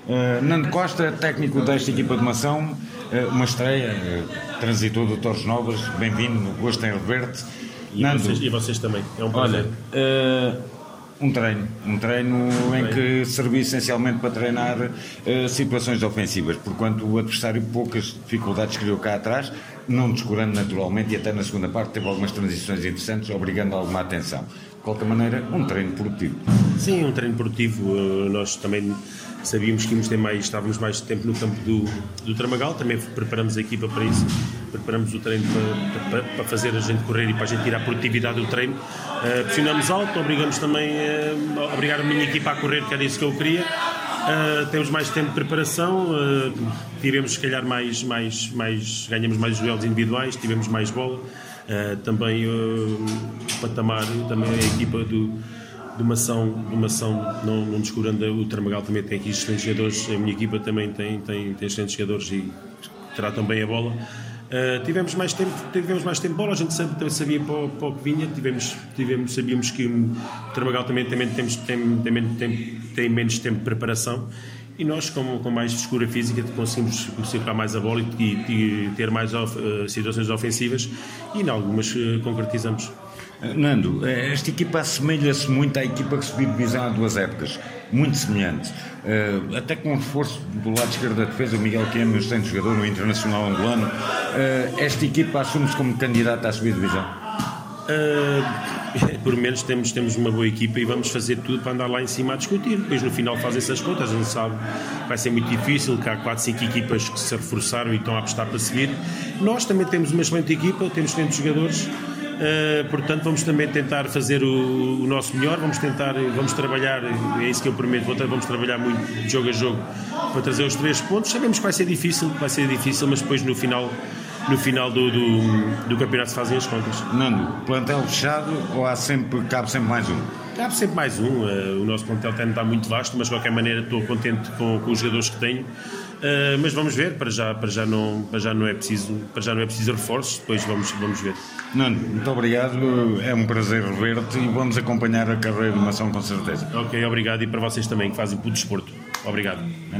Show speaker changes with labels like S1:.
S1: Nando Costa, técnico desta equipa de Mação, uma estreia, transitou do Torres Novas, bem-vindo, gosto em rever-te.
S2: E vocês também, é um prazer.
S1: Olha, um treino em que serviu essencialmente para treinar situações ofensivas, porquanto o adversário poucas dificuldades criou cá atrás, não descurando naturalmente, e até na segunda parte teve algumas transições interessantes, obrigando a alguma atenção. De qualquer maneira, um treino produtivo.
S2: Sim, um treino produtivo. Nós também sabíamos que estávamos mais tempo no campo do Tramagal, também preparamos a equipa para isso, preparamos o treino para fazer a gente correr e para a gente tirar a produtividade do treino. Pressionamos alto, obrigamos também a obrigar a minha equipa a correr, que era isso que eu queria. Temos mais tempo de preparação, tivemos se calhar ganhamos mais duelos individuais, tivemos mais bola. Também o patamar, também a equipa do Mação, não descurando, o Tramagal também tem aqui excelentes jogadores, a minha equipa também tem excelentes jogadores e tratam bem a bola. Tivemos mais tempo de bola, a gente sabia para o que vinha, sabíamos que o Tramagal também tem menos tempo de preparação. E nós, com mais frescura física, conseguimos circular mais a bola e ter mais situações ofensivas, e em algumas concretizamos.
S1: Nando, esta equipa assemelha-se muito à equipa que subiu divisão há 2 épocas, muito semelhante, até com o reforço do lado esquerdo da defesa, o Miguel Quema, um excelente jogador, no Internacional angolano. Esta equipa assume-se como candidata a subir divisão?
S2: Por menos temos uma boa equipa e vamos fazer tudo para andar lá em cima a discutir. Depois no final fazem-se as contas, a gente sabe que vai ser muito difícil, que há 4, 5 equipas que se reforçaram e estão a apostar para seguir. Nós também temos uma excelente equipa, temos excelentes jogadores, portanto vamos também tentar fazer o nosso melhor, vamos trabalhar, é isso que eu prometo, vamos trabalhar muito de jogo a jogo para trazer os 3 pontos. Sabemos que vai ser difícil, mas depois no final do campeonato se fazem as contas.
S1: Nando, plantel fechado ou cabe sempre mais um?
S2: Cabe sempre mais um. O nosso plantel tem de estar muito vasto, mas de qualquer maneira estou contente com os jogadores que tenho. Mas vamos ver, para já não é preciso reforços, depois vamos ver.
S1: Nando, muito obrigado, é um prazer rever-te e vamos acompanhar a carreira de Mação com certeza.
S2: Ok, obrigado, e para vocês também que fazem pelo desporto. Obrigado.